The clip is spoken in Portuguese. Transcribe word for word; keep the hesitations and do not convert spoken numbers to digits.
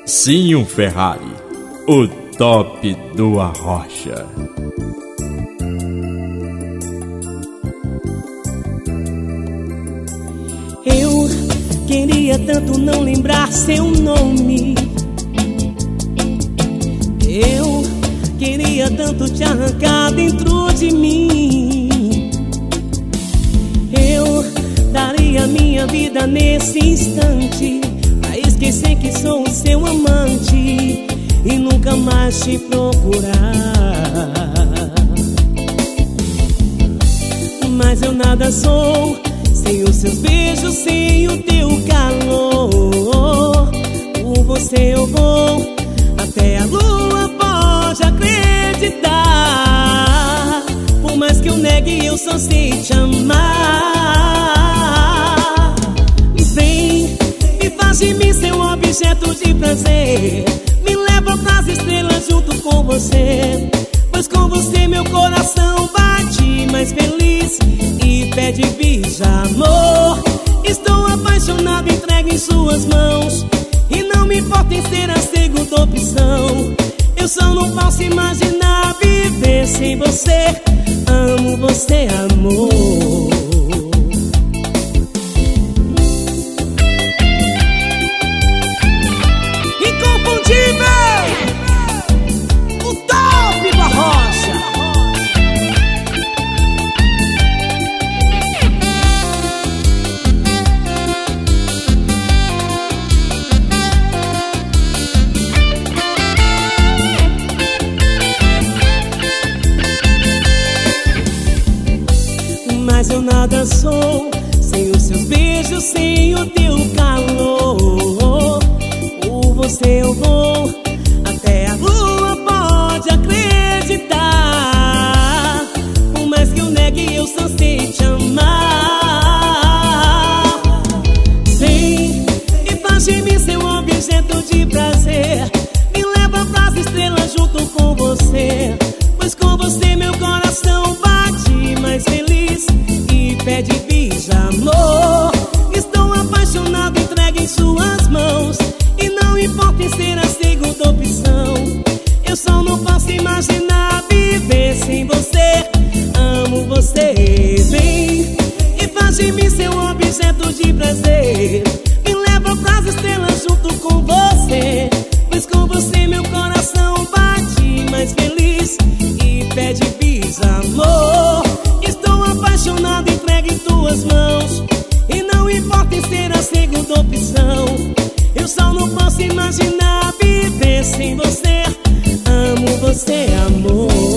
Sim, um Ferrari, o top do Arrocha. Eu queria tanto não lembrar seu nome. Eu queria tanto te arrancar dentro de mim. Eu daria minha vida nesse instante pra esquecer que sou o seu amante e nunca mais te procurar. Mas eu nada sou sem os seus beijos, sem o teu calor. Por você eu vou até a lua, pode acreditar. Por mais que eu negue, eu só sei te amar. Vem, me faz de mim seu objeto de prazer. Me leva pras estrelas junto com você, pois com você meu coração bate mais feliz e pede bija, amor. Estou apaixonado, entregue em suas mãos, e não me importa em ser a segunda opção. Eu só não posso imaginar viver sem você. Amo você, amor. Mas eu nada sou sem os seus beijos, sem o teu calor. Por você eu vou até a lua, pode acreditar. Por mais que eu negue, eu só sei te amar. Vem e faz de mim seu objeto de prazer. Me leva pras estrelas junto com você, pois com você meu coração bate mais feliz e pede bija, amor. Estou apaixonado, entregue em suas mãos, e não importa em ser a segunda opção. Eu só não posso imaginar viver sem você. Amo você. Vem e faz de mim seu objeto de prazer. Me leva pras estrelas junto com você, pois com você meu coração bate mais feliz e pede bisa, amor. Estou apaixonado, entregue em tuas mãos, e não importa em ser a segunda opção. Eu só não posso imaginar viver sem você. Amo você, amor.